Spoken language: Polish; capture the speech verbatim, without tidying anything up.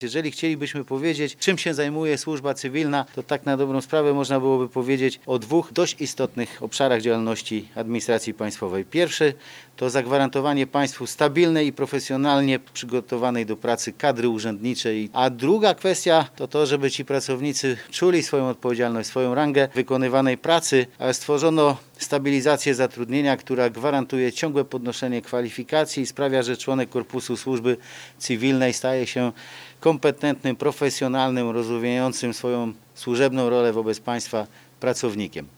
Jeżeli chcielibyśmy powiedzieć, czym się zajmuje służba cywilna, to tak na dobrą sprawę można byłoby powiedzieć o dwóch dość istotnych obszarach działalności administracji państwowej. Pierwszy to zagwarantowanie państwu stabilnej i profesjonalnie przygotowanej do pracy kadry urzędniczej, a druga kwestia to to, żeby ci pracownicy czuli swoją odpowiedzialność, swoją rangę wykonywanej pracy, a stworzono stabilizację zatrudnienia, która gwarantuje ciągłe podnoszenie kwalifikacji i sprawia, że członek korpusu służby cywilnej staje się kompetentnym, profesjonalnym, rozwijającym swoją służebną rolę wobec państwa pracownikiem.